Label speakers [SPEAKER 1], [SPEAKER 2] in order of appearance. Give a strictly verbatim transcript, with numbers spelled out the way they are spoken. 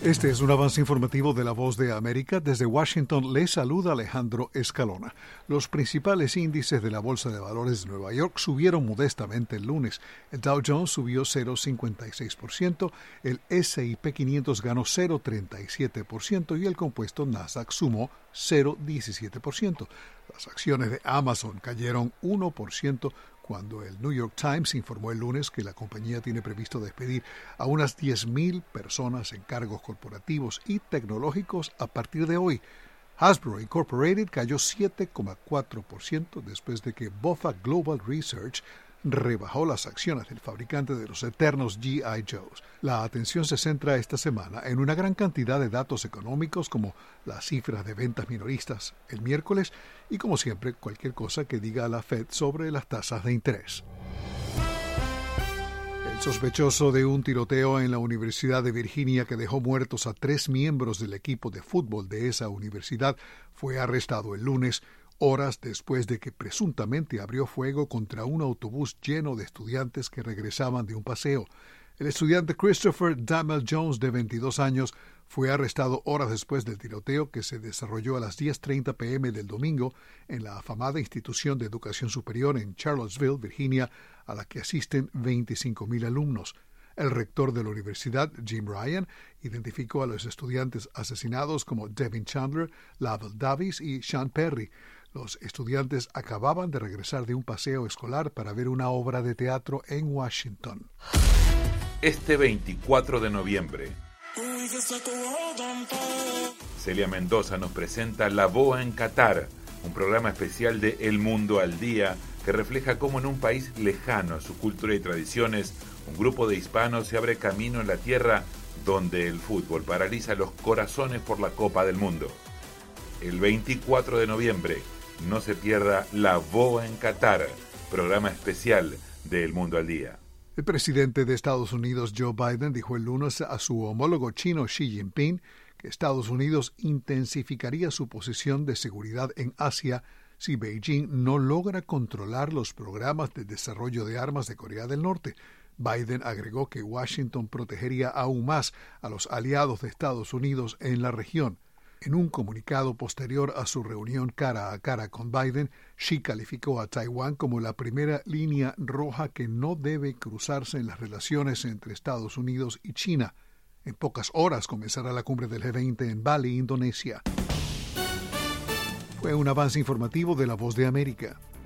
[SPEAKER 1] Este es un avance informativo de La Voz de América. Desde Washington le saluda Alejandro Escalona. Los principales índices de la Bolsa de Valores de Nueva York subieron modestamente el lunes. El Dow Jones subió cero coma cincuenta y seis por ciento, el ese y pe quinientos ganó cero coma treinta y siete por ciento y el compuesto Nasdaq sumó cero coma diecisiete por ciento. Las acciones de Amazon cayeron uno por ciento cuando el New York Times informó el lunes que la compañía tiene previsto despedir a unas diez mil personas en cargos corporativos y tecnológicos a partir de hoy. Hasbro Incorporated cayó siete coma cuatro por ciento después de que B O F A Global Research rebajó las acciones del fabricante de los eternos G I Joes. La atención se centra esta semana en una gran cantidad de datos económicos como las cifras de ventas minoristas el miércoles y, como siempre, cualquier cosa que diga la Fed sobre las tasas de interés. El sospechoso de un tiroteo en la Universidad de Virginia que dejó muertos a tres miembros del equipo de fútbol de esa universidad fue arrestado el lunes, horas después de que presuntamente abrió fuego contra un autobús lleno de estudiantes que regresaban de un paseo. El estudiante Christopher Damel Jones, de veintidós años, fue arrestado horas después del tiroteo que se desarrolló a las diez treinta pe eme del domingo en la afamada institución de educación superior en Charlottesville, Virginia, a la que asisten veinticinco mil alumnos. El rector de la universidad, Jim Ryan, identificó a los estudiantes asesinados como Devin Chandler, Lavelle Davis y Sean Perry. Los estudiantes acababan de regresar de un paseo escolar para ver una obra de teatro en Washington.
[SPEAKER 2] Este veinticuatro de noviembre, Celia Mendoza nos presenta La Boa en Qatar, un programa especial de El Mundo al Día que refleja cómo en un país lejano a su cultura y tradiciones, un grupo de hispanos se abre camino en la tierra donde el fútbol paraliza los corazones por la Copa del Mundo. El veinticuatro de noviembre, no se pierda La Boa en Qatar, programa especial de El Mundo al Día.
[SPEAKER 1] El presidente de Estados Unidos, Joe Biden, dijo el lunes a su homólogo chino Xi Jinping que Estados Unidos intensificaría su posición de seguridad en Asia si Beijing no logra controlar los programas de desarrollo de armas de Corea del Norte. Biden agregó que Washington protegería aún más a los aliados de Estados Unidos en la región. En un comunicado posterior a su reunión cara a cara con Biden, Xi calificó a Taiwán como la primera línea roja que no debe cruzarse en las relaciones entre Estados Unidos y China. En pocas horas comenzará la cumbre del G veinte en Bali, Indonesia. Fue un avance informativo de La Voz de América.